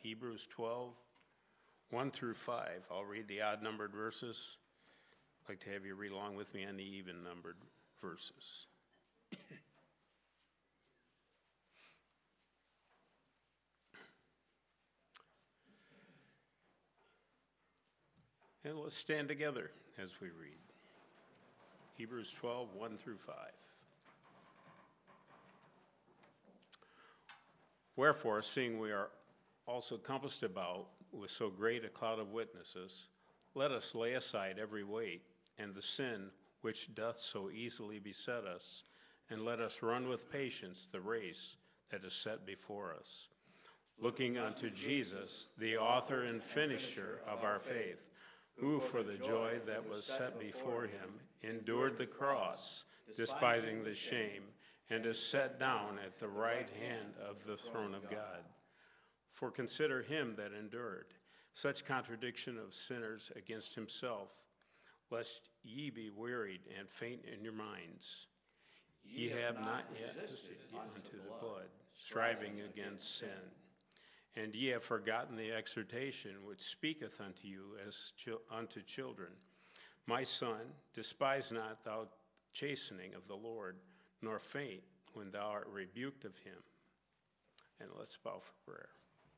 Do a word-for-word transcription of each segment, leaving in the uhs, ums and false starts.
Hebrews twelve, one through five. I'll read the odd-numbered verses. I'd like to have you read along with me on the even-numbered verses. And let's stand together as we read. Hebrews twelve, one through five. Wherefore, seeing we are also compassed about with so great a cloud of witnesses, let us lay aside every weight and the sin which doth so easily beset us, and let us run with patience the race that is set before us, looking unto Jesus, the author and finisher of our faith, who for the joy that was set before him endured the cross, despising the shame, and is set down at the right hand of the throne of God. For consider him that endured such contradiction of sinners against himself, lest ye be wearied and faint in your minds. Ye have not yet resisted unto the blood, striving against sin. And ye have forgotten the exhortation which speaketh unto you as chil- unto children. My son, despise not thou chastening of the Lord, nor faint when thou art rebuked of him. And let's bow for prayer.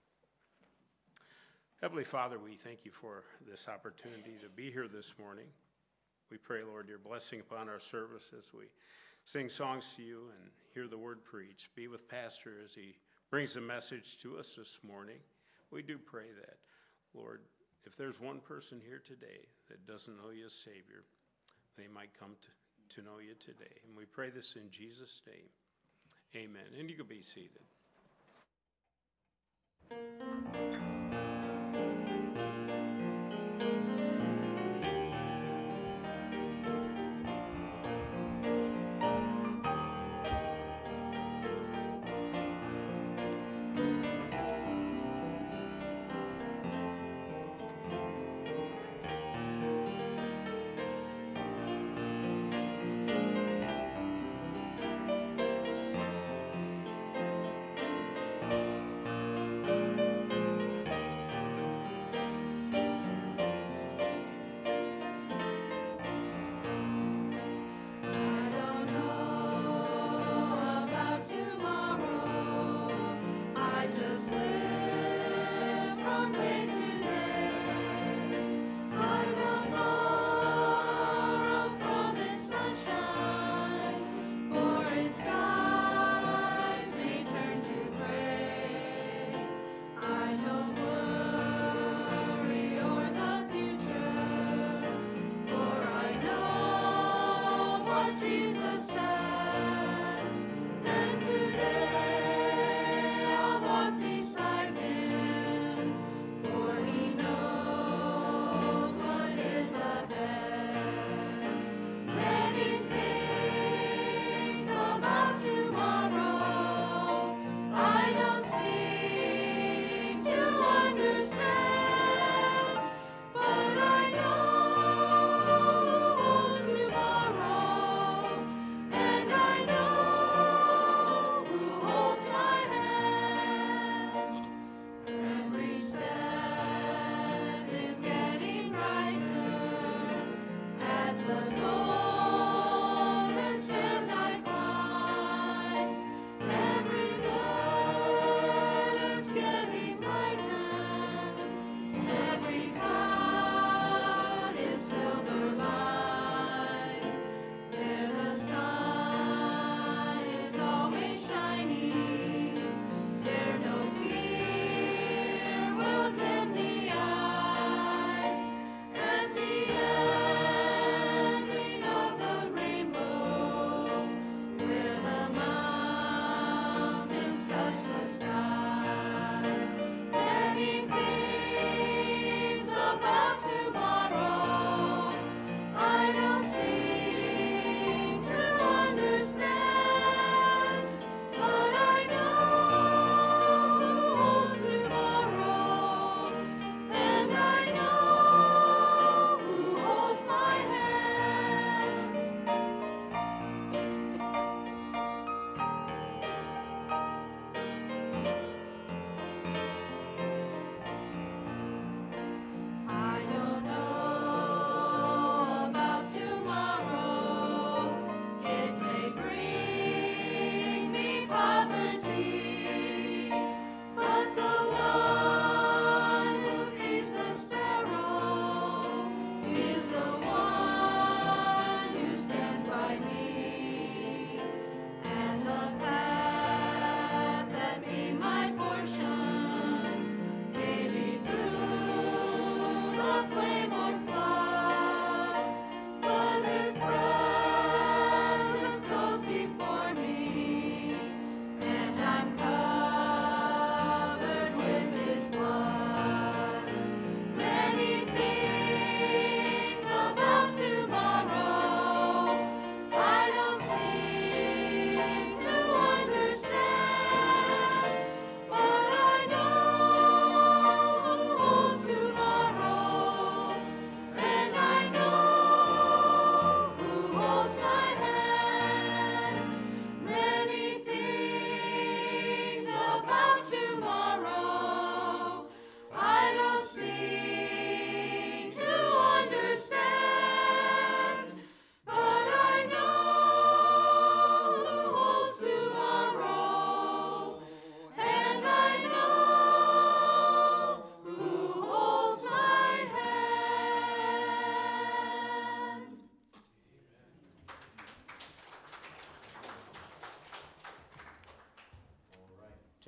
Heavenly Father, we thank you for this opportunity to be here this morning. We pray, Lord, your blessing upon our service as we sing songs to you and hear the word preached. Be with Pastor as he brings a message to us this morning. We do pray that, Lord, if there's one person here today that doesn't know you as Savior, they might come to, to know you today. And we pray this in Jesus' name. Amen. And you can be seated.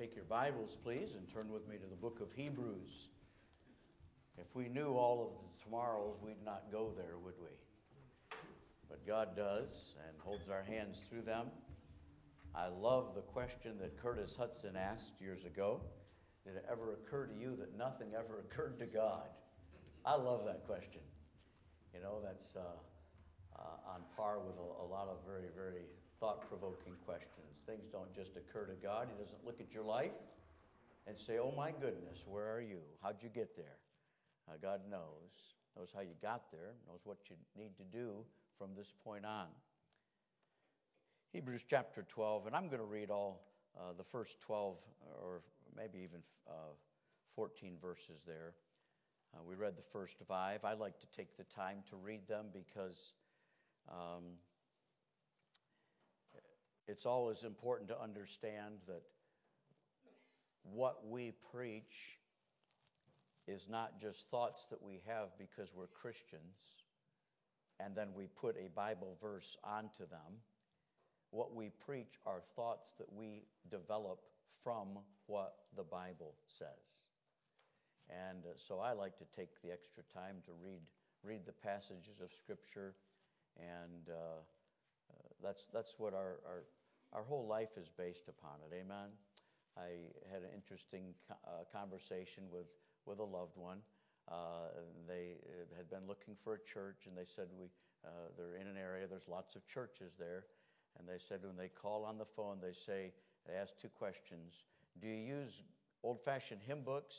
Take your Bibles, please, and turn with me to the book of Hebrews. If we knew all of the tomorrows, we'd not go there, would we? But God does and holds our hands through them. I love the question that Curtis Hudson asked years ago. Did it ever occur to you that nothing ever occurred to God? I love that question. You know, that's uh, uh, on par with a, a lot of very, very thought-provoking questions. Things don't just occur to God. He doesn't look at your life and say, oh my goodness, where are you? How'd you get there? Uh, God knows, knows how you got there, knows what you need to do from this point on. Hebrews chapter twelve, and I'm going to read all uh, the first twelve or maybe even uh, fourteen verses there. Uh, we read the first five. I like to take the time to read them because um, it's always important to understand that what we preach is not just thoughts that we have because we're Christians and then we put a Bible verse onto them. What we preach are thoughts that we develop from what the Bible says. And uh, so I like to take the extra time to read read the passages of Scripture, and uh, uh, that's that's what our, our our whole life is based upon it. Amen. I had an interesting co- uh, conversation with, with a loved one. Uh, they had been looking for a church, and they said we uh, they're in an area. There's lots of churches there, and they said when they call on the phone, they say they ask two questions: do you use old-fashioned hymn books?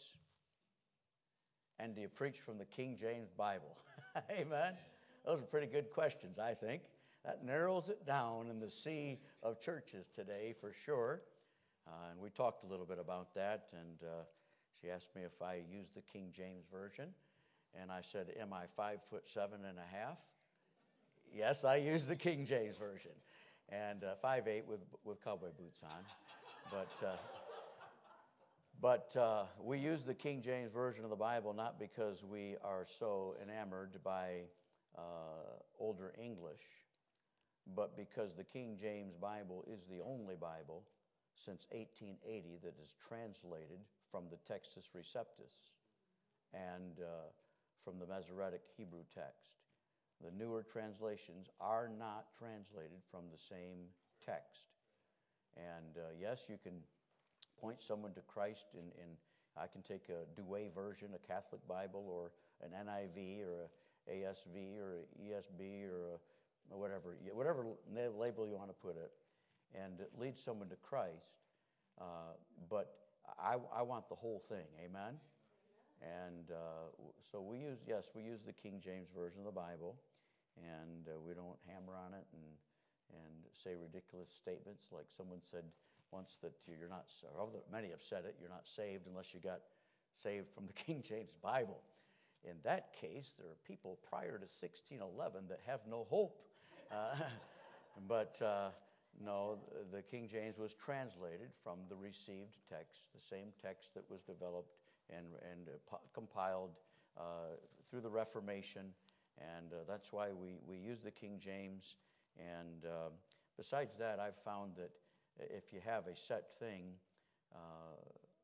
And do you preach from the King James Bible? Amen. Those are pretty good questions, I think. That narrows it down in the sea of churches today, for sure. Uh, and we talked a little bit about that, and uh, she asked me if I used the King James Version. And I said, am I five foot seven and a half? Yes, I use the King James Version. And uh, five eight with, with cowboy boots on. But... Uh, But uh, we use the King James Version of the Bible not because we are so enamored by uh, older English, but because the King James Bible is the only Bible since eighteen eighty that is translated from the Textus Receptus and uh, from the Masoretic Hebrew text. The newer translations are not translated from the same text. And uh, yes, you can point someone to Christ in, in I can take a Douay version, a Catholic Bible, or an N I V, or a A S V, or a E S B, or a, whatever, whatever label you want to put it, and it leads someone to Christ. Uh, but I, I want the whole thing, amen? And uh, so we use, yes, we use the King James Version of the Bible, and uh, we don't hammer on it and and say ridiculous statements like someone said once that you're not, or many have said it, you're not saved unless you got saved from the King James Bible. In that case, there are people prior to sixteen eleven that have no hope. Uh, but uh, no, the King James was translated from the received text, the same text that was developed and, and uh, compiled uh, through the Reformation. And uh, that's why we, we use the King James. And uh, besides that, I've found that if you have a set thing, uh,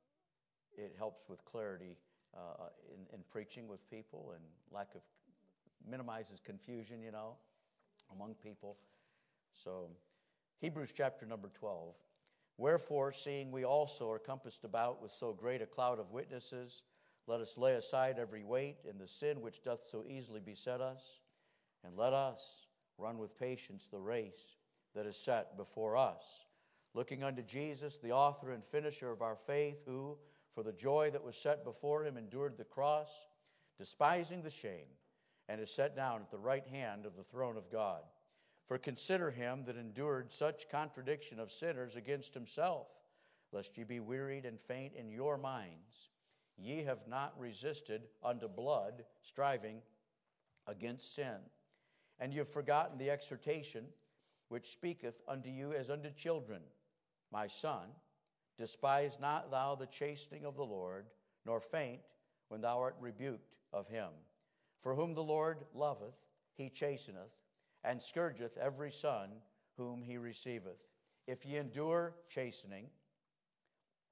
it helps with clarity uh, in, in preaching with people, and lack of minimizes confusion, you know, among people. So, Hebrews chapter number twelve. Wherefore, seeing we also are compassed about with so great a cloud of witnesses, let us lay aside every weight and the sin which doth so easily beset us, and let us run with patience the race that is set before us, looking unto Jesus, the author and finisher of our faith, who, for the joy that was set before him, endured the cross, despising the shame, and is set down at the right hand of the throne of God. For consider him that endured such contradiction of sinners against himself, lest ye be wearied and faint in your minds. Ye have not resisted unto blood, striving against sin. And ye have forgotten the exhortation which speaketh unto you as unto children. My son, despise not thou the chastening of the Lord, nor faint when thou art rebuked of him. For whom the Lord loveth, he chasteneth, and scourgeth every son whom he receiveth. If ye endure chastening,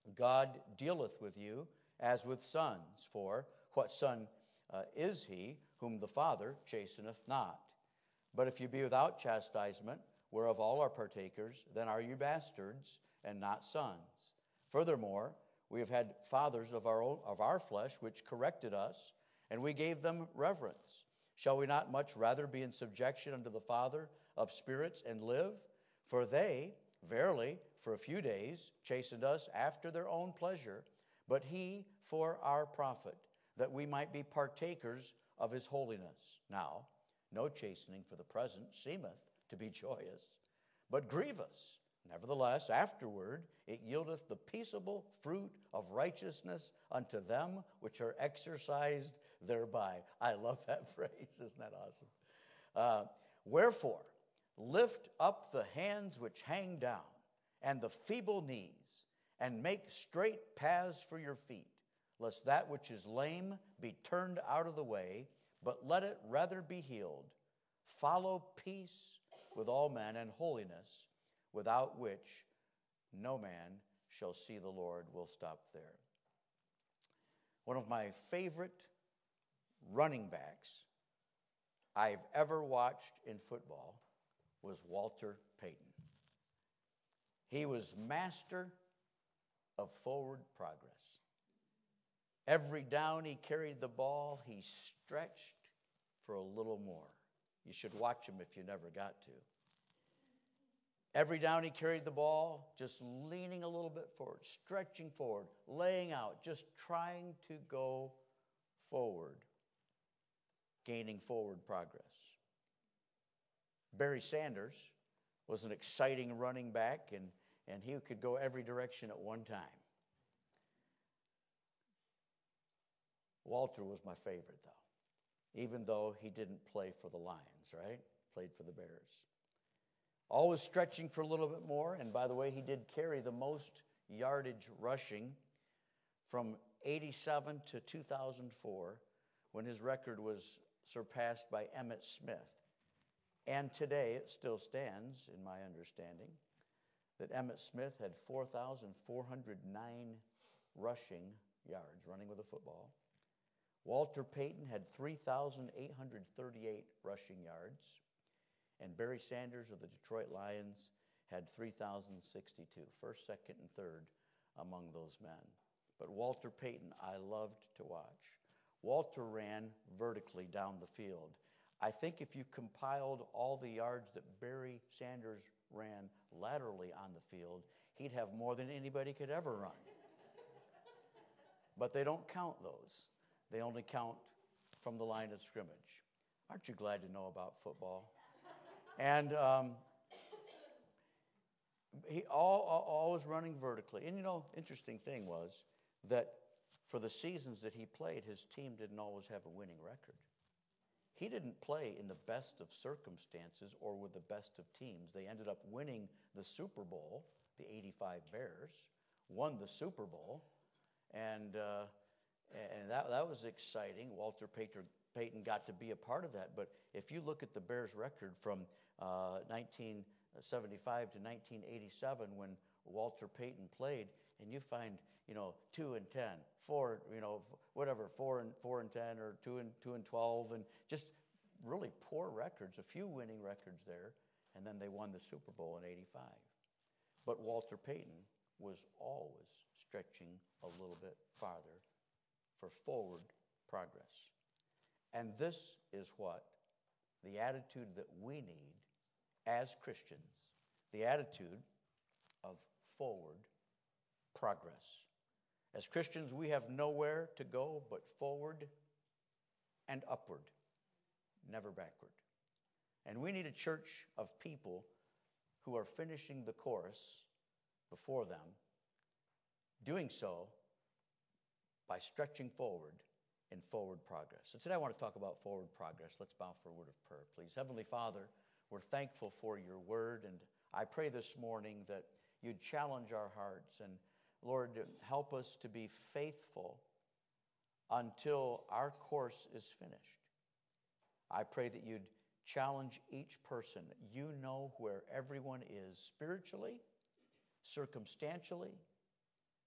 God dealeth with you as with sons. For what son uh, is he whom the Father chasteneth not? But if you be without chastisement, whereof all are partakers, then are you bastards and not sons. Furthermore, we have had fathers of our own, of our flesh, which corrected us, and we gave them reverence. Shall we not much rather be in subjection unto the Father of spirits and live? For they, verily, for a few days chastened us after their own pleasure, but he for our profit, that we might be partakers of his holiness. Now, no chastening for the present seemeth to be joyous, but grievous. Nevertheless, afterward it yieldeth the peaceable fruit of righteousness unto them which are exercised thereby. I love that phrase. Isn't that awesome? Uh, Wherefore, lift up the hands which hang down, and the feeble knees, and make straight paths for your feet, lest that which is lame be turned out of the way, but let it rather be healed. Follow peace with all men and holiness, without which no man shall see the Lord. We'll stop there. One of my favorite running backs I've ever watched in football was Walter Payton. He was master of forward progress. Every down he carried the ball, he stretched for a little more. You should watch him if you never got to. Every down he carried the ball, just leaning a little bit forward, stretching forward, laying out, just trying to go forward, gaining forward progress. Barry Sanders was an exciting running back, and, and he could go every direction at one time. Walter was my favorite, though, even though he didn't play for the Lions, right? Played for the Bears. Always stretching for a little bit more, and by the way, he did carry the most yardage rushing from eighty-seven to two thousand four, when his record was surpassed by Emmitt Smith. And today it still stands, in my understanding, that Emmitt Smith had four thousand four hundred nine rushing yards, running with a football. Walter Payton had three thousand eight hundred thirty-eight rushing yards. And Barry Sanders of the Detroit Lions had three thousand sixty-two, first, second, and third among those men. But Walter Payton, I loved to watch. Walter ran vertically down the field. I think if you compiled all the yards that Barry Sanders ran laterally on the field, he'd have more than anybody could ever run. But they don't count those. They only count from the line of scrimmage. Aren't you glad to know about football? And um, he all, all, always running vertically. And you know, interesting thing was that for the seasons that he played, his team didn't always have a winning record. He didn't play in the best of circumstances or with the best of teams. They ended up winning the Super Bowl. The eighty-five Bears won the Super Bowl, and uh, and that that was exciting. Walter Payton, Payton got to be a part of that. But if you look at the Bears' record from uh, nineteen seventy-five to nineteen eighty-seven, when Walter Payton played, and you find, you know, two and ten, four, you know, whatever, four and four and ten, or two and two and twelve, and just really poor records. A few winning records there, and then they won the Super Bowl in eighty-five. But Walter Payton was always stretching a little bit farther for forward progress. And this is what the attitude that we need as Christians, the attitude of forward progress. As Christians, we have nowhere to go but forward and upward, never backward. And we need a church of people who are finishing the course before them, doing so by stretching forward in forward progress. So today I want to talk about forward progress. Let's bow for a word of prayer, please. Heavenly Father, we're thankful for your word, and I pray this morning that you'd challenge our hearts, and Lord, help us to be faithful until our course is finished. I pray that you'd challenge each person. You know where everyone is spiritually, circumstantially,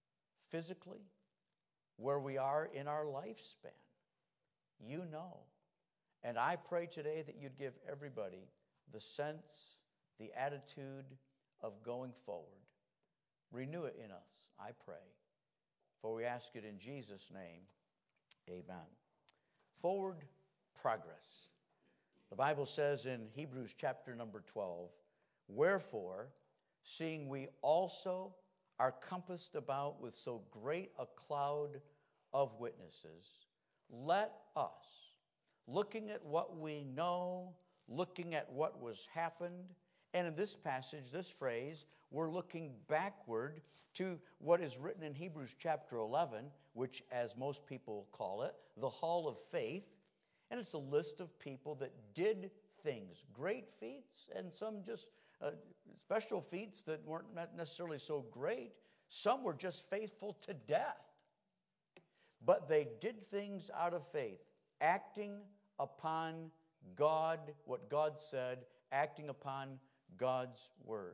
physically, where we are in our lifespan. You know. And I pray today that you'd give everybody the sense, the attitude of going forward. Renew it in us, I pray. For we ask it in Jesus' name. Amen. Forward progress. The Bible says in Hebrews chapter number twelve, wherefore, seeing we also are compassed about with so great a cloud of witnesses, let us, looking at what we know, looking at what was happened, and in this passage, this phrase, we're looking backward to what is written in Hebrews chapter eleven, which, as most people call it, the Hall of Faith. And it's a list of people that did things, great feats, and some just uh, special feats that weren't not necessarily so great. Some were just faithful to death. But they did things out of faith, acting upon God, what God said, acting upon God's word.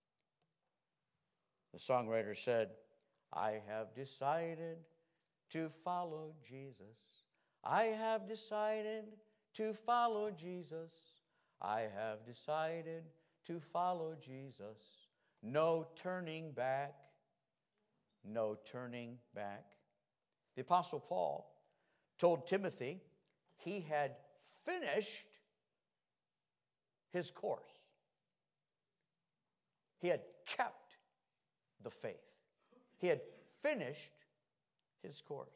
The songwriter said, I have decided to follow Jesus. I have decided to follow Jesus. I have decided to follow Jesus. No turning back. No turning back. The Apostle Paul told Timothy he had finished his course. He had kept the faith. He had finished his course.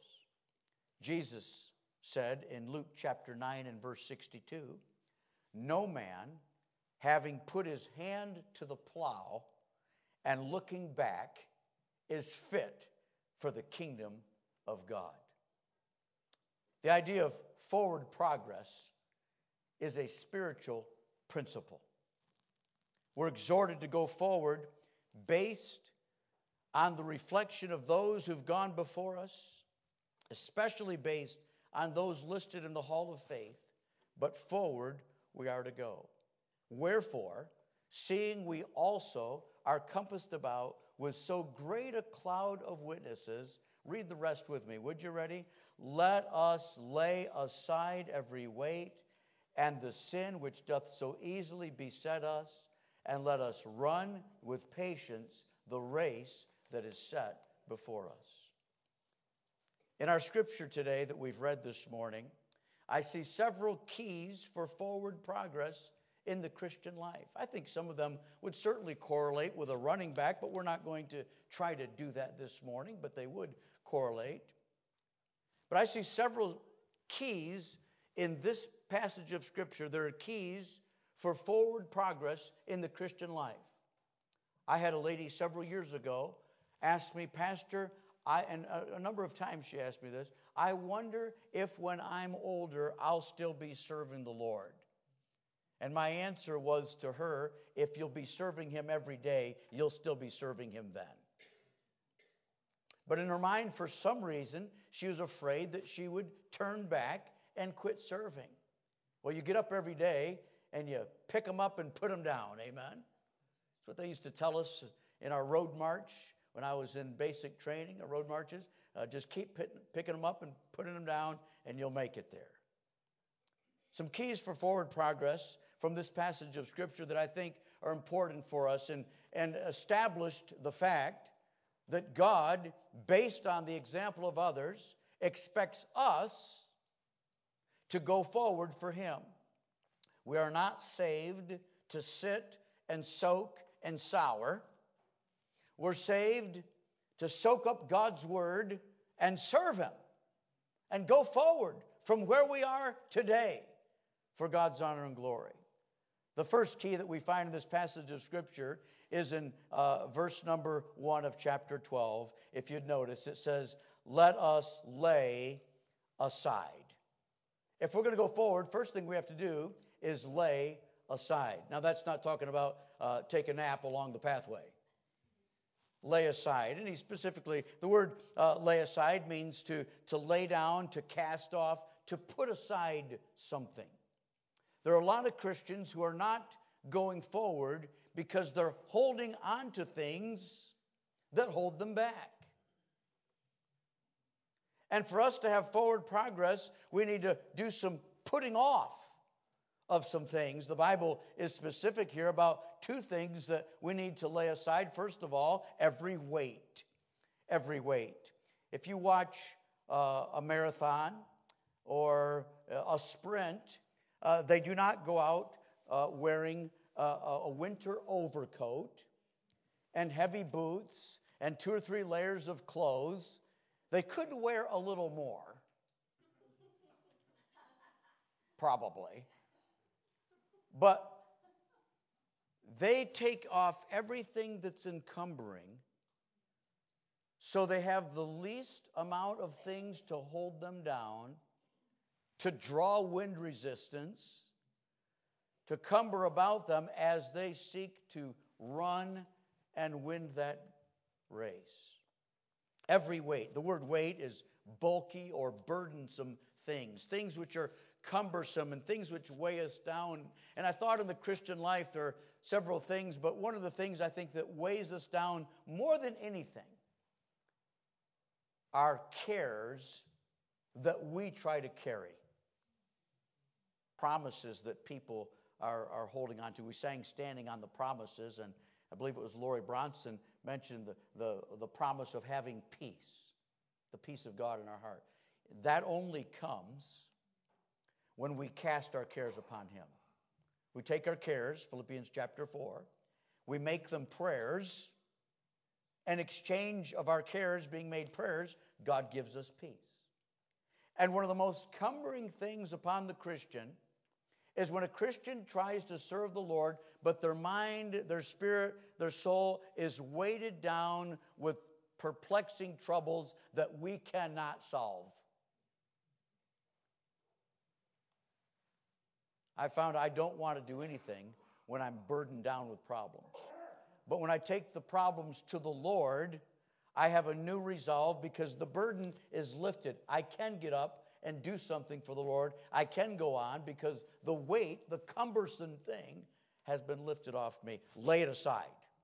Jesus said in Luke chapter nine and verse sixty-two, no man, having put his hand to the plow and looking back, is fit for the kingdom of God. The idea of forward progress is a spiritual principle. We're exhorted to go forward based on the reflection of those who've gone before us, especially based on those listed in the Hall of Faith, but forward we are to go. Wherefore, seeing we also are compassed about with so great a cloud of witnesses, read the rest with me, would you? Ready? Let us lay aside every weight and the sin which doth so easily beset us, and let us run with patience the race that is set before us. In our scripture today that we've read this morning, I see several keys for forward progress in the Christian life. I think some of them would certainly correlate with a running back, but we're not going to try to do that this morning, but they would correlate. But I see several keys in this passage of Scripture. There are keys for forward progress in the Christian life. I had a lady several years ago ask me, Pastor, I, and a, a number of times she asked me this, I wonder if when I'm older, I'll still be serving the Lord. And my answer was to her, if you'll be serving Him every day, you'll still be serving Him then. But in her mind, for some reason, she was afraid that she would turn back and quit serving. Well, you get up every day and you pick them up and put them down, amen? That's what they used to tell us in our road march when I was in basic training, our road marches. Uh, just keep pit- picking them up and putting them down, and you'll make it there. Some keys for forward progress from this passage of Scripture that I think are important for us, and, and established the fact that God, based on the example of others, expects us to go forward for Him. We are not saved to sit and soak and sour. We're saved to soak up God's Word and serve Him and go forward from where we are today for God's honor and glory. The first key that we find in this passage of Scripture is in uh, verse number one of chapter twelve. If you'd notice, it says, let us lay aside. If we're going to go forward, first thing we have to do is lay aside. Now, that's not talking about uh, take a nap along the pathway. Lay aside. And he specifically, the word uh, lay aside means to, to lay down, to cast off, to put aside something. There are a lot of Christians who are not going forward because they're holding on to things that hold them back. And for us to have forward progress, we need to do some putting off of some things. The Bible is specific here about two things that we need to lay aside. First of all, every weight. Every weight. If you watch uh, a marathon or a sprint, uh, they do not go out uh, wearing uh, a winter overcoat and heavy boots and two or three layers of clothes. They could wear a little more, probably. But they take off everything that's encumbering so they have the least amount of things to hold them down, to draw wind resistance, to cumber about them as they seek to run and win that race. Every weight. The word weight is bulky or burdensome things, things which are cumbersome and things which weigh us down. And I thought in the Christian life there are several things, but one of the things I think that weighs us down more than anything are cares that we try to carry. Promises that people are, are holding on to. We sang Standing on the Promises, and I believe it was Lori Bronson mentioned the, the, the promise of having peace, the peace of God in our heart. That only comes when we cast our cares upon Him. We take our cares, Philippians chapter four, we make them prayers. In exchange of our cares being made prayers, God gives us peace. And one of the most cumbering things upon the Christian is when a Christian tries to serve the Lord, but their mind, their spirit, their soul is weighted down with perplexing troubles that we cannot solve. I found I don't want to do anything when I'm burdened down with problems. But when I take the problems to the Lord, I have a new resolve because the burden is lifted. I can get up and do something for the Lord. I can go on because the weight, the cumbersome thing, has been lifted off me. Lay it aside.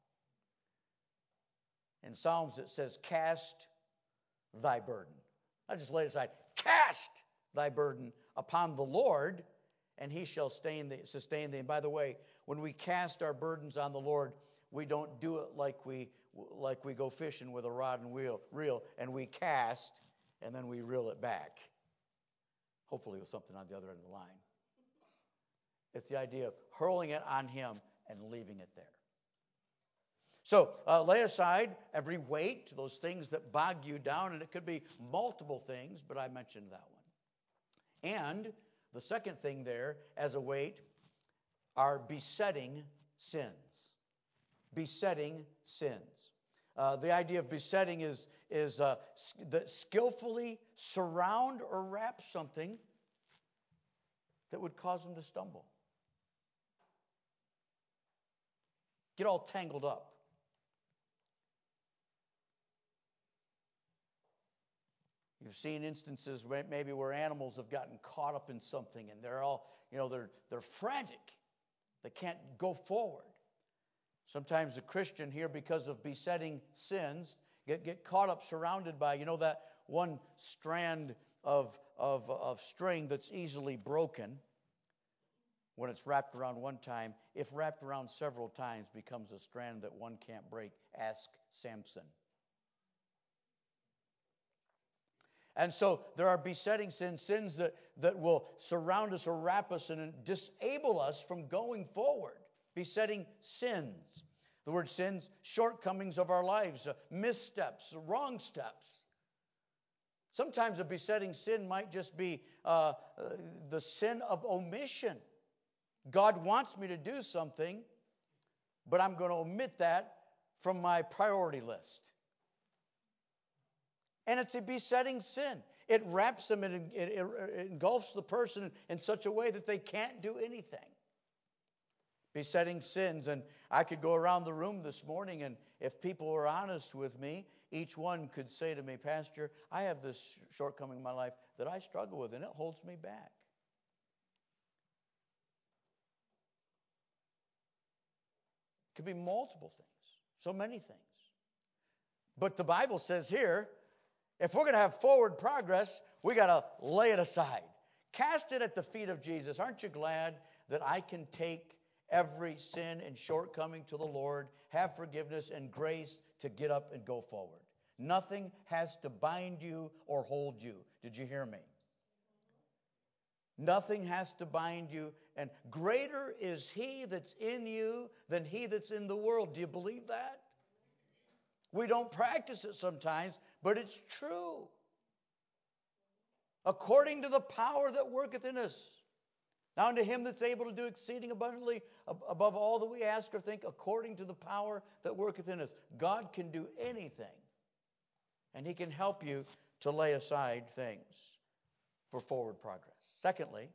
In Psalms it says, cast thy burden. Not just lay it aside. Cast thy burden upon the Lord, and He shall sustain thee. Sustain thee. And by the way, when we cast our burdens on the Lord, we don't do it like we like we go fishing with a rod and reel, reel, and we cast, and then we reel it back. Hopefully with something on the other end of the line. It's the idea of hurling it on Him and leaving it there. So uh, lay aside every weight, those things that bog you down, and it could be multiple things, but I mentioned that one. And the second thing there as a weight are besetting sins. Besetting sins. Uh, the idea of besetting is, is uh, that skillfully surround or wrap something that would cause them to stumble. Get all tangled up. You've seen instances where maybe where animals have gotten caught up in something and they're all, you know, they're they're frantic. They can't go forward. Sometimes a Christian here, because of besetting sins, get, get caught up, surrounded by, you know, that one strand of, of, of string that's easily broken when it's wrapped around one time. If wrapped around several times, becomes a strand that one can't break. Ask Samson. And so there are besetting sins, sins that, that will surround us or wrap us and disable us from going forward. Besetting sins. The word sins, shortcomings of our lives, uh, missteps, wrong steps. Sometimes a besetting sin might just be uh, uh, the sin of omission. God wants me to do something, but I'm going to omit that from my priority list. And it's a besetting sin. It wraps them, and it, it, it engulfs the person in such a way that they can't do anything. Besetting sins. And I could go around the room this morning, and if people were honest with me, each one could say to me, Pastor, I have this shortcoming in my life that I struggle with, and it holds me back. It could be multiple things, so many things. But the Bible says here, If we're going to have forward progress, we got to lay it aside. Cast it at the feet of Jesus. Aren't you glad that I can take every sin and shortcoming to the Lord, have forgiveness and grace to get up and go forward? Nothing has to bind you or hold you. Did you hear me? Nothing has to bind you. And greater is He that's in you than he that's in the world. Do you believe that? We don't practice it sometimes, but it's true. According to the power that worketh in us. Now unto Him that's able to do exceeding abundantly above all that we ask or think, according to the power that worketh in us. God can do anything. And He can help you to lay aside things for forward progress. Secondly,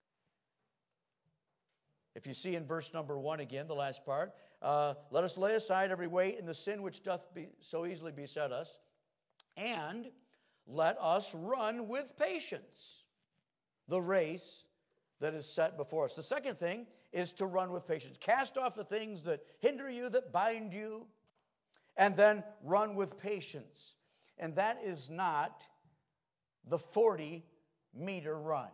if you see in verse number one again, the last part, uh, let us lay aside every weight and the sin which doth be, so easily beset us, and let us run with patience the race that is set before us. The second thing is to run with patience. Cast off the things that hinder you, that bind you, and then run with patience. And that is not the forty-meter run.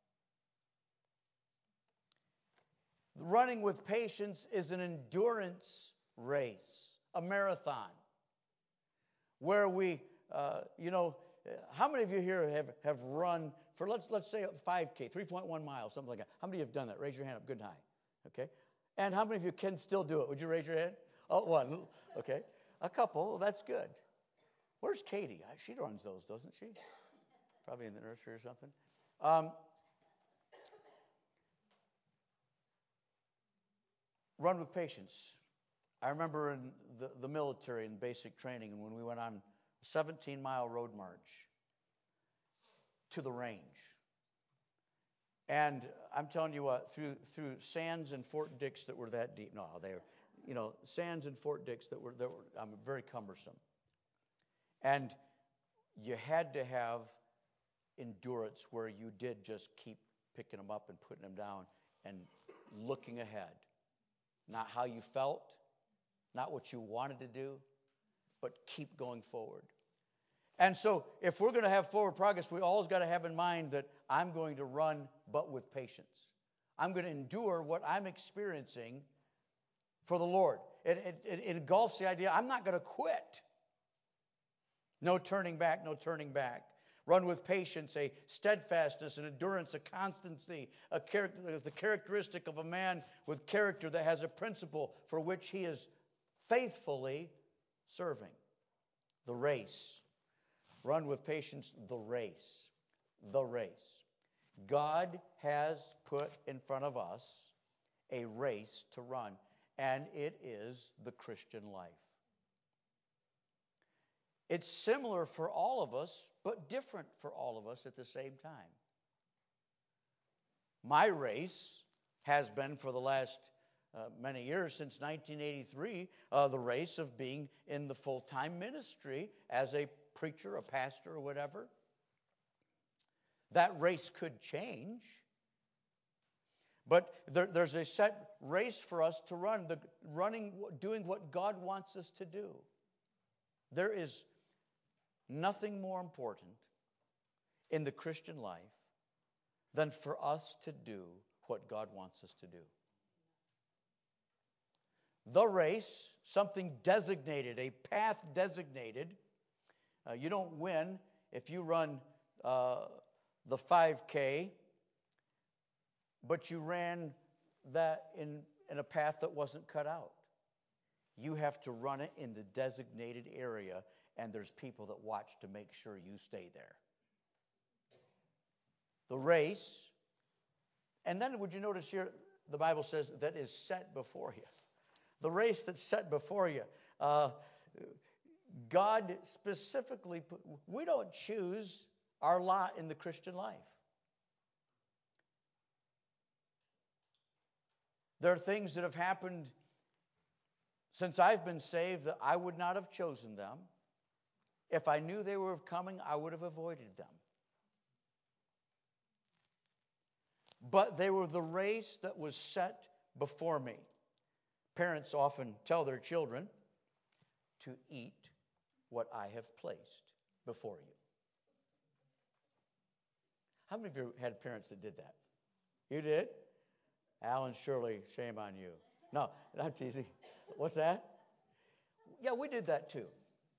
Running with patience is an endurance race, a marathon, where we, uh, you know, how many of you here have, have run for, let's let's say five K, three point one miles, something like that? How many of you have done that? Raise your hand up, good and high. Okay? And how many of you can still do it? Would you raise your hand? Oh, one. Okay. A couple. Well, that's good. Where's Katie? She runs those, doesn't she? Probably in the nursery or something. Um, run with patience. I remember in the, the military in basic training, and when we went on a seventeen-mile road march to the range. And I'm telling you what, through through sands and Fort Dix that were that deep. No, they were, you know, sands and Fort Dix that were that were um, very cumbersome. And you had to have endurance where you did just keep picking them up and putting them down and looking ahead. Not how you felt, not what you wanted to do, but keep going forward. And so if we're going to have forward progress, we always got to have in mind that I'm going to run, but with patience. I'm going to endure what I'm experiencing for the Lord. It, it, it engulfs the idea I'm not going to quit. No turning back, no turning back. Run with patience, a steadfastness, an endurance, a constancy, a character, the characteristic of a man with character that has a principle for which he is faithfully serving. The race. Run with patience, the race. The race. God has put in front of us a race to run, and it is the Christian life. It's similar for all of us, but different for all of us at the same time. My race has been for the last uh, many years, since nineteen eighty-three, uh, the race of being in the full-time ministry as a preacher, a pastor, or whatever. That race could change. But there, there's a set race for us to run, the running, doing what God wants us to do. There is nothing more important in the Christian life than for us to do what God wants us to do. The race, something designated, a path designated. Uh, you don't win if you run uh, the five K, but you ran that in, in a path that wasn't cut out. You have to run it in the designated area, and there's people that watch to make sure you stay there. The race, and then would you notice here, the Bible says that is set before you. The race that's set before you. Uh, God specifically, put, we don't choose our lot in the Christian life. There are things that have happened since I've been saved that I would not have chosen them. If I knew they were coming, I would have avoided them. But they were the race that was set before me. Parents often tell their children to eat what I have placed before you. How many of you had parents that did that? You did? Alan, Shirley, shame on you. No, not teasing. What's that? Yeah, we did that too.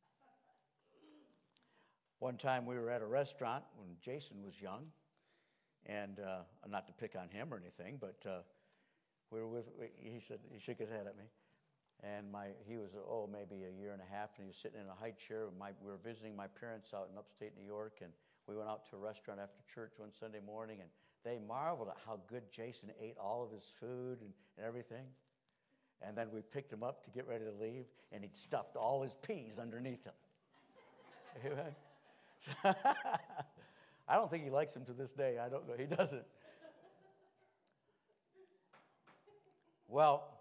One time we were at a restaurant when Jason was young, and uh, not to pick on him or anything, but uh, we were with. He said he shook his head at me, and my he was oh maybe a year and a half, and he was sitting in a high chair. My, we were visiting my parents out in upstate New York, and we went out to a restaurant after church one Sunday morning, and they marveled at how good Jason ate all of his food and, and everything. And then we picked him up to get ready to leave, and he'd stuffed all his peas underneath him. Amen. I don't think he likes them to this day. I don't know. He doesn't. Well,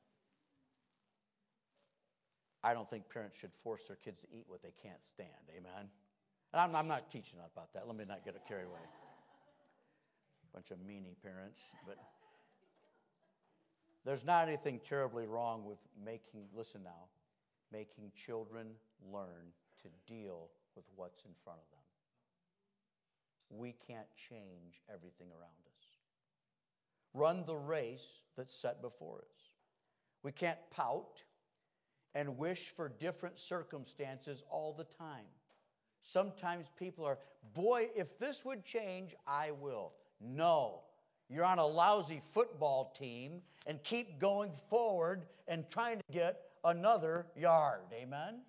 I don't think parents should force their kids to eat what they can't stand. Amen. And I'm, I'm not teaching about that. Let me not get it carried away. Bunch of meanie parents. But there's not anything terribly wrong with making, listen now, making children learn to deal with what's in front of them. We can't change everything around us. Run the race that's set before us. We can't pout and wish for different circumstances all the time. Sometimes people are, boy, if this would change, I will. No. You're on a lousy football team and keep going forward and trying to get another yard. Amen?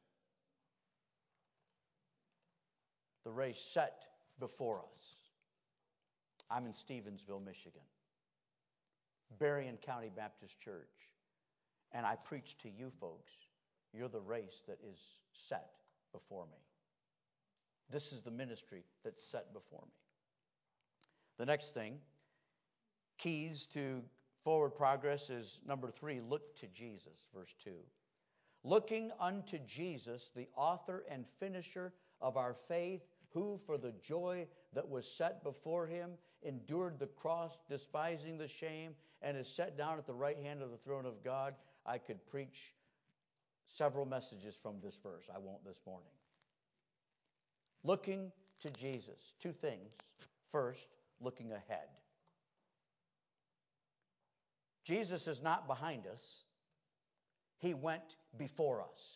The race set before us. I'm in Stevensville, Michigan, Berrien County Baptist Church, and I preach to you folks. You're the race that is set before me. This is the ministry that's set before me. The next thing, keys to forward progress, is number three, look to Jesus, verse two. Looking unto Jesus, the author and finisher of our faith, who for the joy that was set before him endured the cross, despising the shame, and is set down at the right hand of the throne of God. I could preach several messages from this verse. I won't this morning. Looking to Jesus. Two things. First, looking ahead. Jesus is not behind us. He went before us.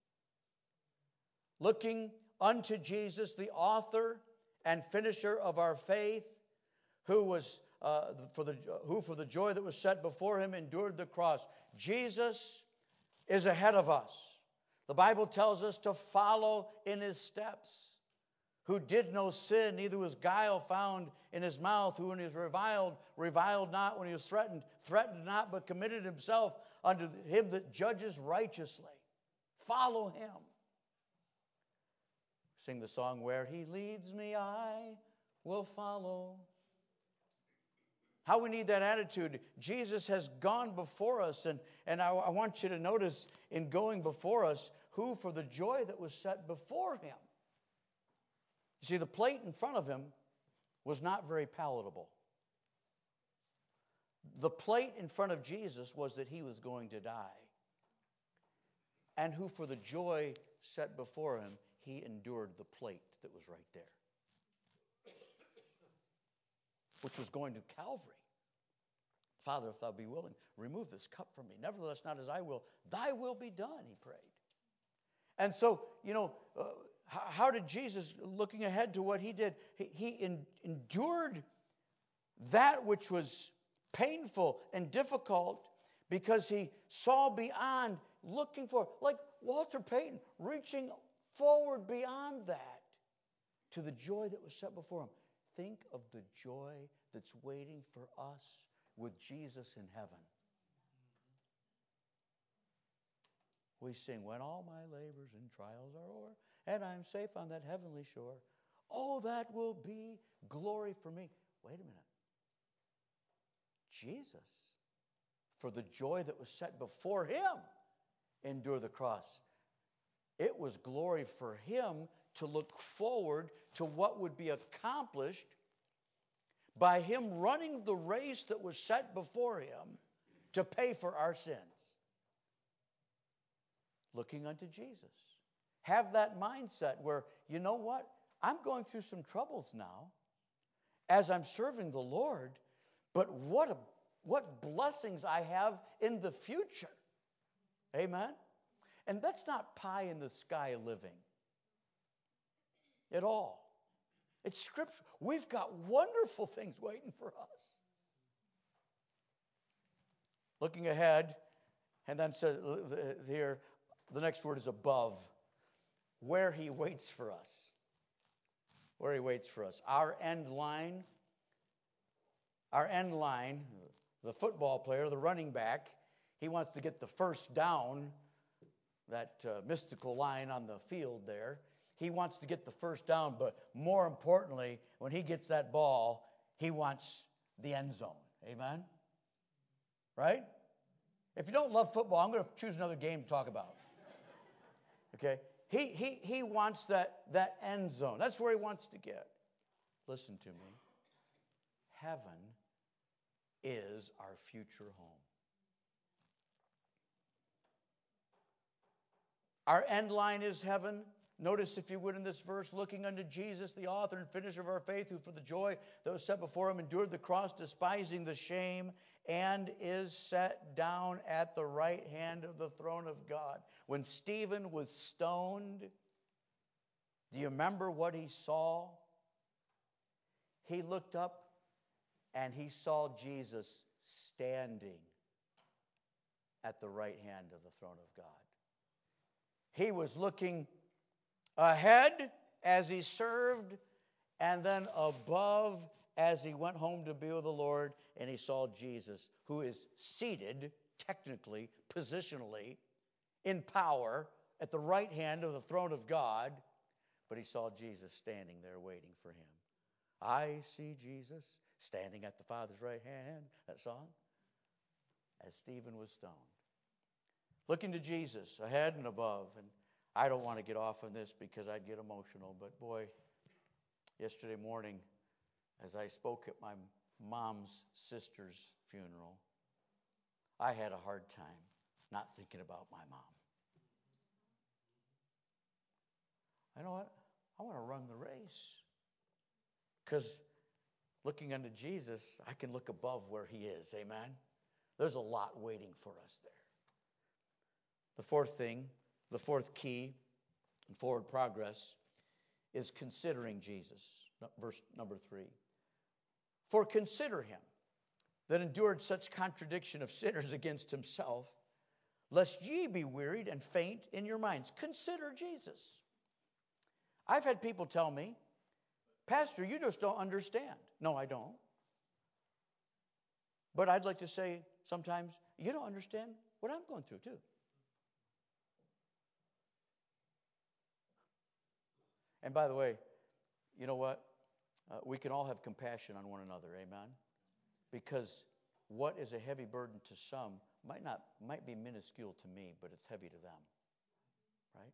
Looking unto Jesus, the author and finisher of our faith, who was uh, for the who for the joy that was set before him endured the cross. Jesus is ahead of us. The Bible tells us to follow in his steps. Who did no sin, neither was guile found in his mouth. Who when he was reviled, reviled not. When he was threatened, threatened not, but committed himself unto him that judges righteously. Follow him. Sing the song, Where he leads me, I will follow. How we need that attitude. Jesus has gone before us, and, and I, I want you to notice in going before us, who for the joy that was set before him. You see, the plate in front of him was not very palatable. The plate in front of Jesus was that he was going to die. And who for the joy set before him, he endured the plate that was right there, which was going to Calvary. Father, if thou be willing, remove this cup from me. Nevertheless, not as I will, thy will be done, he prayed. And so, you know, uh, how, how did Jesus, looking ahead to what he did, he, he in, endured that which was painful and difficult because he saw beyond, looking for, like Walter Payton, reaching forward beyond that to the joy that was set before him. Think of the joy that's waiting for us with Jesus in heaven. We sing, when all my labors and trials are o'er, and I'm safe on that heavenly shore. Oh, that will be glory for me. Wait a minute. Jesus, for the joy that was set before him, endured the cross. It was glory for him to look forward to what would be accomplished by him running the race that was set before him to pay for our sins. Looking unto Jesus. have that mindset where, you know what? I'm going through some troubles now as I'm serving the Lord, but what a, what blessings I have in the future. Amen? And that's not pie in the sky living at all. It's Scripture. We've got wonderful things waiting for us. Looking ahead, and then says here, the next word is above. Where He waits for us. Where He waits for us. Our end line, our end line, the football player, the running back, he wants to get the first down, that uh, mystical line on the field there. He wants to get the first down, but more importantly, when he gets that ball, he wants the end zone. Amen? Right? If you don't love football, I'm going to choose another game to talk about. Okay? He he he wants that, that end zone. That's where he wants to get. Listen to me. Heaven is our future home. Our end line is heaven. Notice, if you would, in this verse, looking unto Jesus, the author and finisher of our faith, who for the joy that was set before him endured the cross, despising the shame, and is set down at the right hand of the throne of God. When Stephen was stoned, do you remember what he saw? He looked up and he saw Jesus standing at the right hand of the throne of God. He was looking ahead as he served, and then above as he went home to be with the Lord, and he saw Jesus, who is seated, technically, positionally, in power, at the right hand of the throne of God, but he saw Jesus standing there waiting for him. I see Jesus standing at the Father's right hand, that song, as Stephen was stoned. Looking to Jesus, ahead and above, and I don't want to get off on this because I'd get emotional, but boy, yesterday morning, as I spoke at my mom's sister's funeral, I had a hard time not thinking about my mom. You know what? I want to run the race. Because looking unto Jesus, I can look above where he is. Amen? There's a lot waiting for us there. The fourth thing, the fourth key in forward progress is considering Jesus. Verse number three. For consider him that endured such contradiction of sinners against himself, lest ye be wearied and faint in your minds. Consider Jesus. I've had people tell me, Pastor, you just don't understand. No, I don't. But I'd like to say sometimes, you don't understand what I'm going through too. And by the way, you know what? Uh, we can all have compassion on one another, amen? Because what is a heavy burden to some might not might be minuscule to me, but it's heavy to them, right?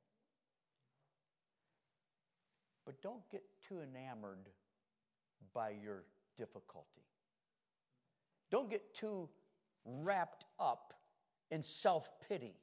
But don't get too enamored by your difficulty. Don't get too wrapped up in self-pity.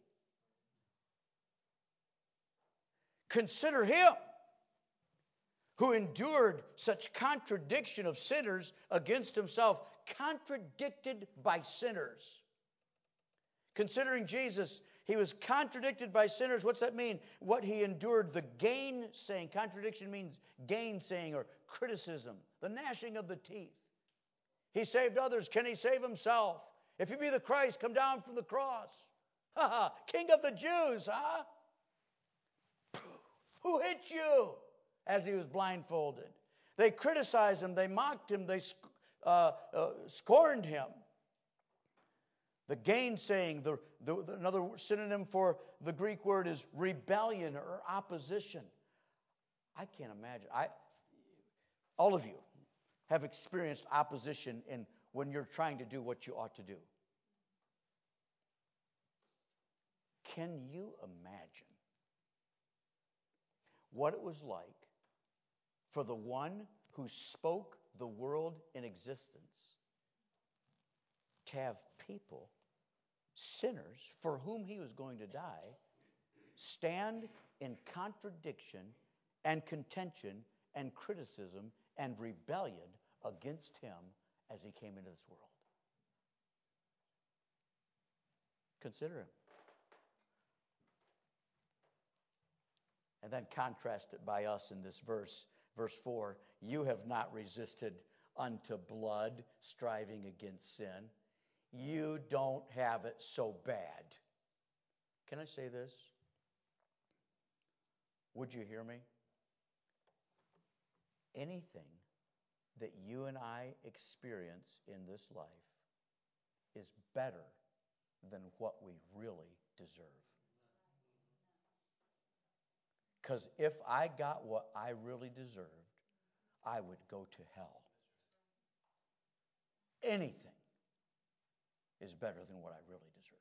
Consider him who endured such contradiction of sinners against himself, contradicted by sinners. Considering Jesus, he was contradicted by sinners. What's that mean? What he endured, the gainsaying. Contradiction means gainsaying or criticism, the gnashing of the teeth. He saved others. Can he save himself? If you be the Christ, come down from the cross. Ha ha! King of the Jews, huh? Who hit you? As he was blindfolded. They criticized him. They mocked him. They uh, uh, scorned him. The gainsaying, the, the, the, another synonym for the Greek word is rebellion or opposition. I can't imagine. I, all of you have experienced opposition in when you're trying to do what you ought to do. Can you imagine what it was like for the one who spoke the world in existence to have people, sinners, for whom he was going to die, stand in contradiction and contention and criticism and rebellion against him as he came into this world. Consider him. And then contrast it by us in this verse. Verse four, you have not resisted unto blood, striving against sin. You don't have it so bad. Can I say this? Would you hear me? Anything that you and I experience in this life is better than what we really deserve. Because if I got what I really deserved, I would go to hell. Anything is better than what I really deserve.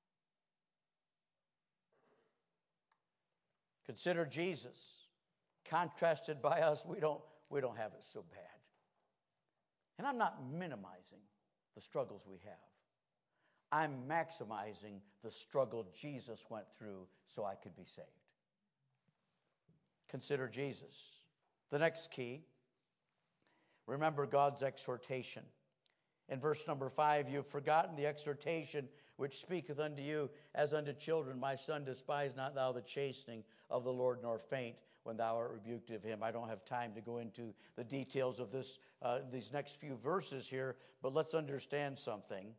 Consider Jesus. Contrasted by us, we don't, we don't have it so bad. And I'm not minimizing the struggles we have. I'm maximizing the struggle Jesus went through so I could be saved. Consider Jesus. The next key, remember God's exhortation. In verse number five, you have forgotten the exhortation which speaketh unto you as unto children. My son, despise not thou the chastening of the Lord, nor faint when thou art rebuked of him. I don't have time to go into the details of this, uh, these next few verses here, but let's understand something.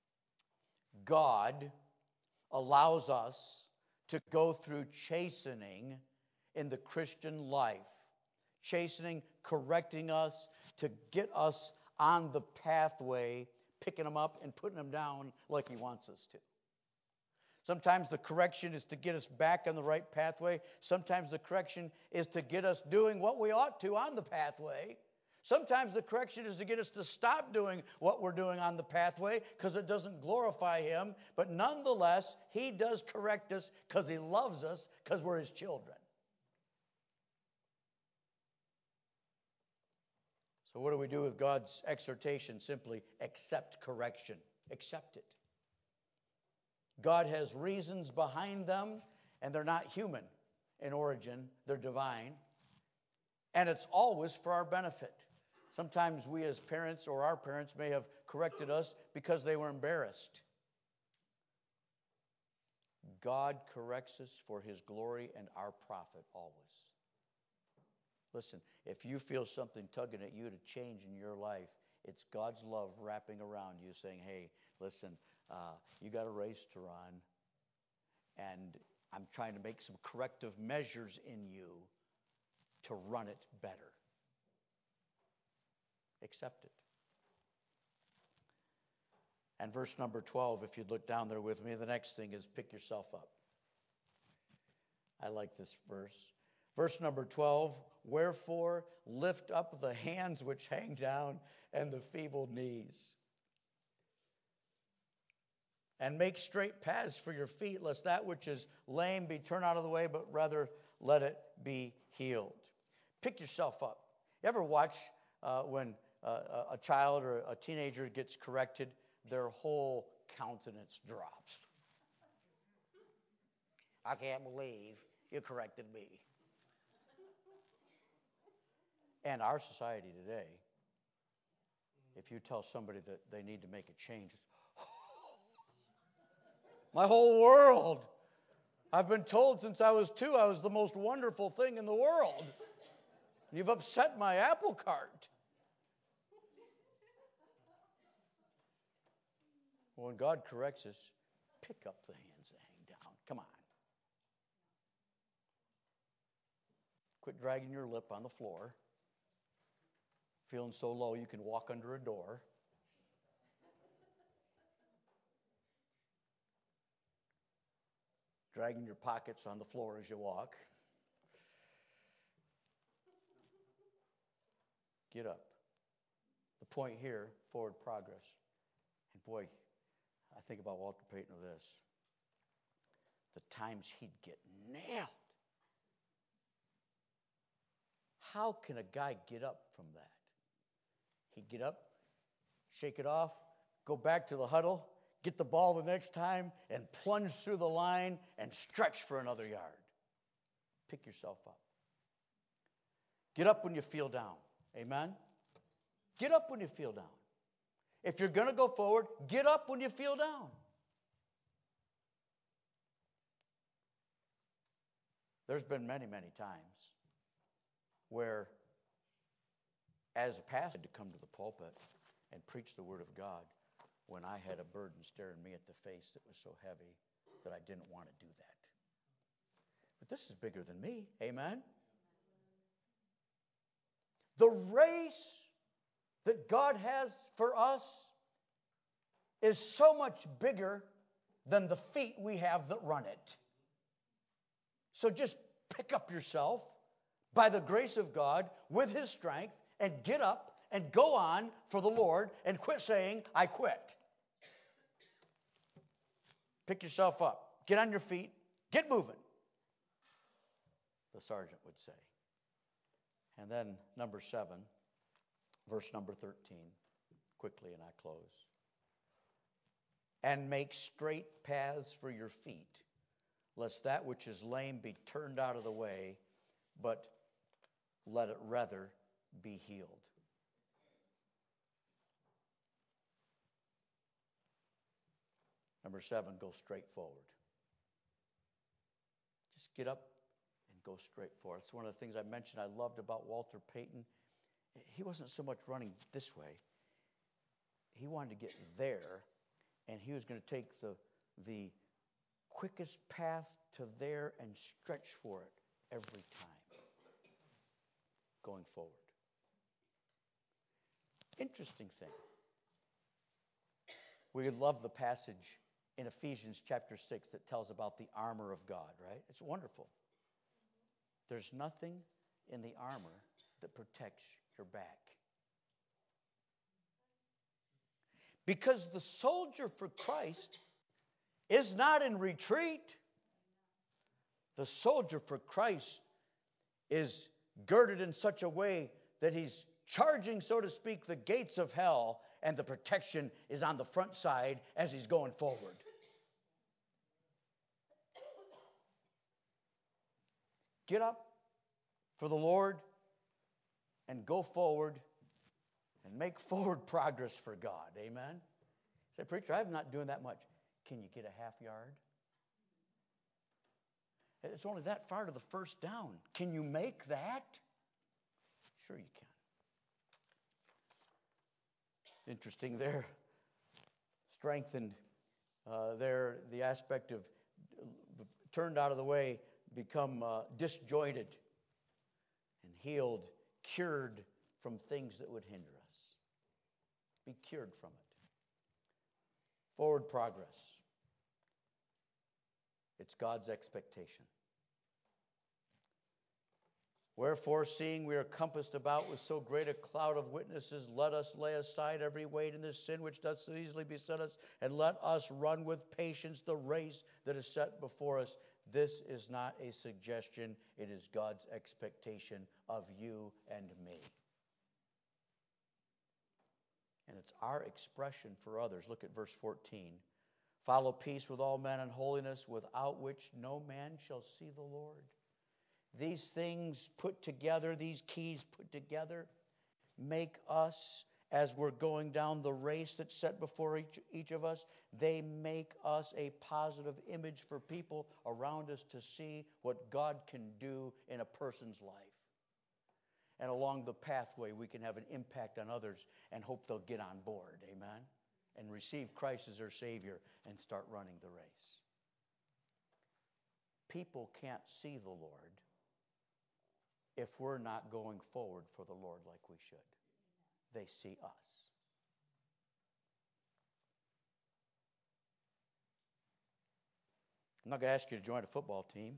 God allows us to go through chastening in the Christian life. Chastening, correcting us to get us on the pathway, picking them up and putting them down like he wants us to. Sometimes the correction is to get us back on the right pathway. Sometimes the correction is to get us doing what we ought to on the pathway. Sometimes the correction is to get us to stop doing what we're doing on the pathway because it doesn't glorify him. But nonetheless, he does correct us because he loves us, because we're his children. So what do we do with God's exhortation? Simply accept correction. Accept it. God has reasons behind them, and they're not human in origin. They're divine. And it's always for our benefit. Sometimes we as parents or our parents may have corrected us because they were embarrassed. God corrects us for his glory and our profit always. Listen, if you feel something tugging at you to change in your life, it's God's love wrapping around you saying, hey, listen, uh, you got a race to run, and I'm trying to make some corrective measures in you to run it better. Accept it. And verse number twelve, if you'd look down there with me, the next thing is pick yourself up. I like this verse. Verse number twelve, wherefore lift up the hands which hang down and the feeble knees. And make straight paths for your feet, lest that which is lame be turned out of the way, but rather let it be healed. Pick yourself up. You ever watch uh, when uh, a child or a teenager gets corrected, their whole countenance drops? I can't believe you corrected me. And our society today, if you tell somebody that they need to make a change, my whole world. I've been told since I was two I was the most wonderful thing in the world. You've upset my apple cart. Well, when God corrects us, pick up the hands that hang down. Come on. Quit dragging your lip on the floor. Feeling so low you can walk under a door. Dragging your pockets on the floor as you walk. Get up. The point here, forward progress. And boy, I think about Walter Payton of this. The times he'd get nailed. How can a guy get up from that? He'd get up, shake it off, go back to the huddle, get the ball the next time and plunge through the line and stretch for another yard. Pick yourself up. Get up when you feel down. Amen? Get up when you feel down. If you're going to go forward, get up when you feel down. There's been many, many times where, as a pastor, I had to come to the pulpit and preach the Word of God when I had a burden staring me at the face that was so heavy that I didn't want to do that. But this is bigger than me. Amen? The race that God has for us is so much bigger than the feet we have that run it. So just pick up yourself by the grace of God with His strength and get up and go on for the Lord and quit saying, I quit. Pick yourself up. Get on your feet. Get moving, the sergeant would say. And then number seven, verse number thirteen, quickly, and I close. And make straight paths for your feet, lest that which is lame be turned out of the way, but let it rather be healed. Number seven, go straight forward. Just get up and go straight forward. It's one of the things I mentioned I loved about Walter Payton. He wasn't so much running this way. He wanted to get there, and he was going to take the, the quickest path to there and stretch for it every time going forward. Interesting thing. We love the passage in Ephesians chapter six that tells about the armor of God, right? It's wonderful. There's nothing in the armor that protects your back. Because the soldier for Christ is not in retreat. The soldier for Christ is girded in such a way that he's charging, so to speak, the gates of hell, and the protection is on the front side as he's going forward. Get up for the Lord and go forward and make forward progress for God. Amen? Say, preacher, I'm not doing that much. Can you get a half yard? It's only that far to the first down. Can you make that? Sure you can. Interesting there. Strengthened uh, there, the aspect of uh, turned out of the way, become uh, disjointed and healed, cured from things that would hinder us. Be cured from it. Forward progress. It's God's expectation. Wherefore, seeing we are compassed about with so great a cloud of witnesses, let us lay aside every weight and this sin which doth so easily beset us, and let us run with patience the race that is set before us. This is not a suggestion. It is God's expectation of you and me. And it's our expression for others. Look at verse fourteen. Follow peace with all men and holiness, without which no man shall see the Lord. These things put together, these keys put together, make us, as we're going down the race that's set before each, each of us, they make us a positive image for people around us to see what God can do in a person's life. And along the pathway, we can have an impact on others and hope they'll get on board, amen, and receive Christ as their Savior and start running the race. People can't see the Lord if we're not going forward for the Lord like we should. They see us. I'm not going to ask you to join a football team,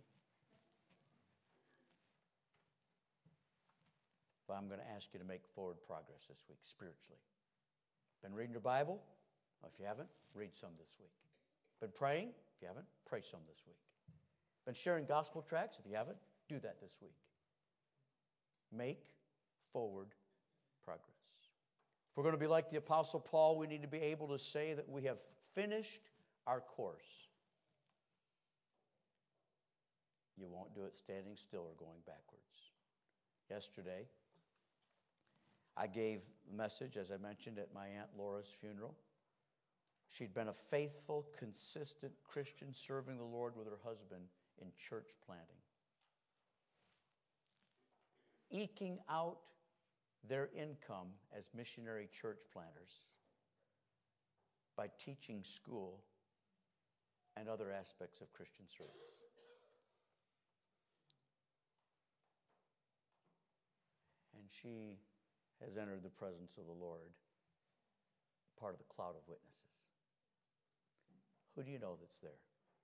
but I'm going to ask you to make forward progress this week spiritually. Been reading your Bible? Well, if you haven't, read some this week. Been praying? If you haven't, pray some this week. Been sharing gospel tracts? If you haven't, do that this week. Make forward progress. If we're going to be like the Apostle Paul, we need to be able to say that we have finished our course. You won't do it standing still or going backwards. Yesterday, I gave the message, as I mentioned, at my Aunt Laura's funeral. She'd been a faithful, consistent Christian serving the Lord with her husband in church planting, eking out their income as missionary church planters by teaching school and other aspects of Christian service. And she has entered the presence of the Lord, part of the cloud of witnesses. Who do you know that's there?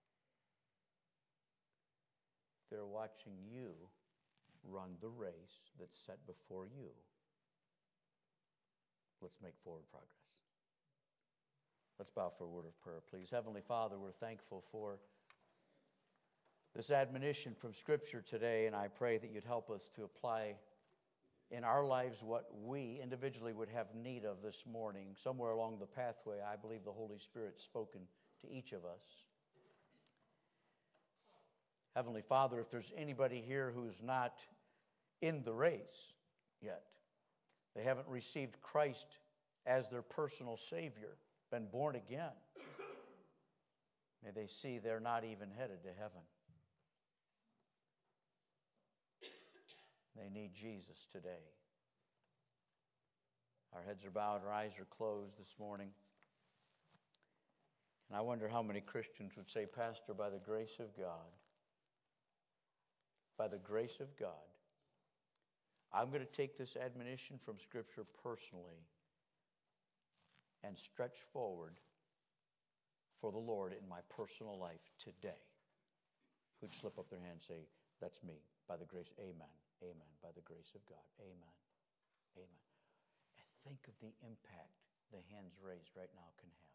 They're watching you run the race that's set before you. Let's make forward progress. Let's bow for a word of prayer, please. Heavenly Father, we're thankful for this admonition from Scripture today, and I pray that you'd help us to apply in our lives what we individually would have need of this morning. Somewhere along the pathway, I believe the Holy Spirit's spoken to each of us. Heavenly Father, if there's anybody here who's not in the race yet, they haven't received Christ as their personal Savior, been born again, may they see they're not even headed to heaven. They need Jesus today. Our heads are bowed, our eyes are closed this morning. And I wonder how many Christians would say, Pastor, by the grace of God, by the grace of God, I'm going to take this admonition from Scripture personally and stretch forward for the Lord in my personal life today. Who'd slip up their hand and say, that's me, by the grace, amen, amen, by the grace of God, amen, amen. And think of the impact the hands raised right now can have.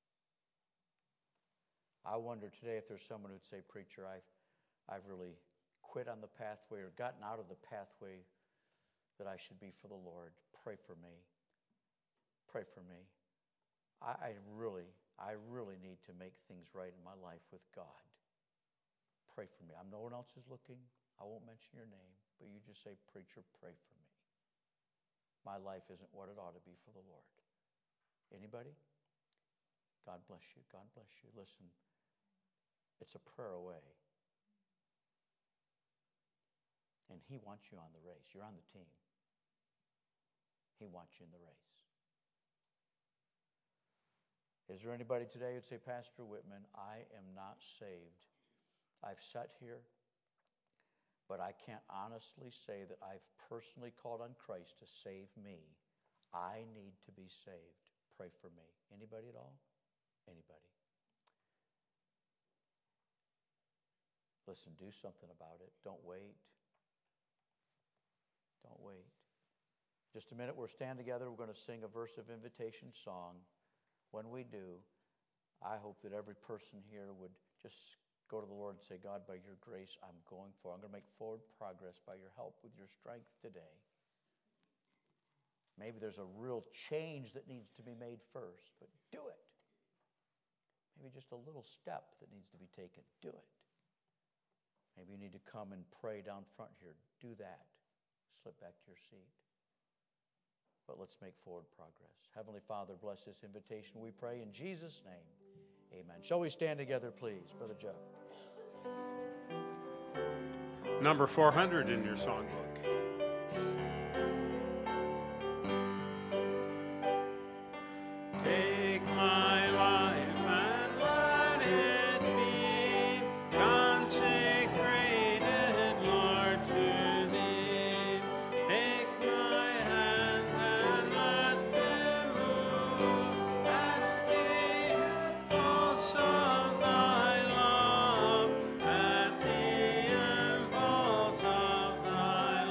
I wonder today if there's someone who'd say, Preacher, I've, I've really quit on the pathway or gotten out of the pathway that I should be for the Lord. Pray for me. Pray for me. I, I really, I really need to make things right in my life with God. Pray for me. I'm no one else is looking. I won't mention your name, but you just say, Preacher, pray for me. My life isn't what it ought to be for the Lord. Anybody? God bless you. God bless you. Listen, it's a prayer away. And He wants you on the race. You're on the team. He wants you in the race. Is there anybody today who'd say, Pastor Whitman, I am not saved. I've sat here, but I can't honestly say that I've personally called on Christ to save me. I need to be saved. Pray for me. Anybody at all? Anybody? Listen, do something about it. Don't wait. Don't wait. Just a minute, we'll stand together. We're going to sing a verse of invitation song. When we do, I hope that every person here would just go to the Lord and say, God, by your grace, I'm going for. I'm going to make forward progress by your help with your strength today. Maybe there's a real change that needs to be made first, but do it. Maybe just a little step that needs to be taken. Do it. Maybe you need to come and pray down front here. Do that. Slip back to your seat. But let's make forward progress. Heavenly Father, bless this invitation, we pray in Jesus' name. Amen. Shall we stand together, please, Brother Jeff? Number four hundred in your songbook. Take my life and let it be consecrated, Lord, to Thee. Take my hands and let them move at the impulse of Thy love, at the impulse of Thy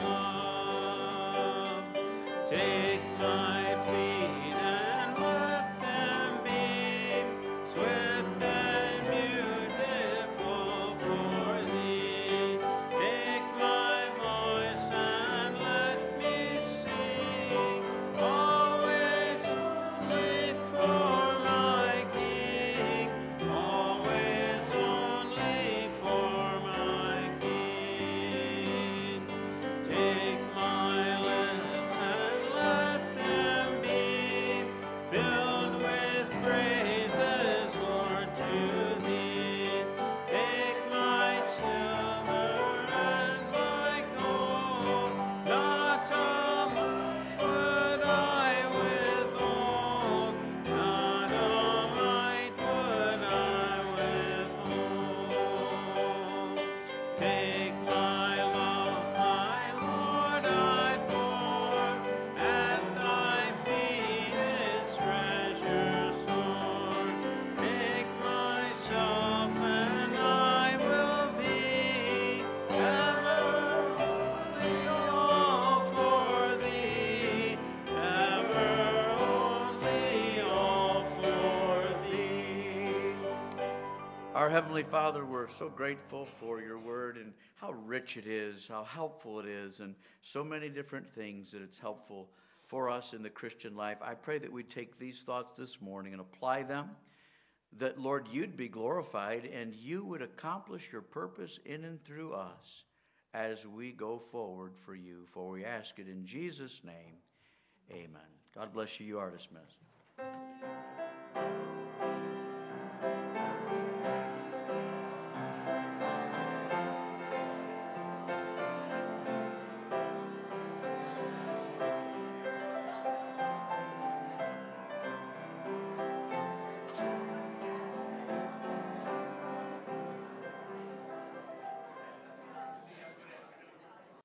Our Heavenly Father, we're so grateful for your word and how rich it is, how helpful it is, and so many different things that it's helpful for us in the Christian life. I pray that we take these thoughts this morning and apply them, that, Lord, you'd be glorified and you would accomplish your purpose in and through us as we go forward for you. For we ask it in Jesus' name. Amen. God bless you. You are dismissed.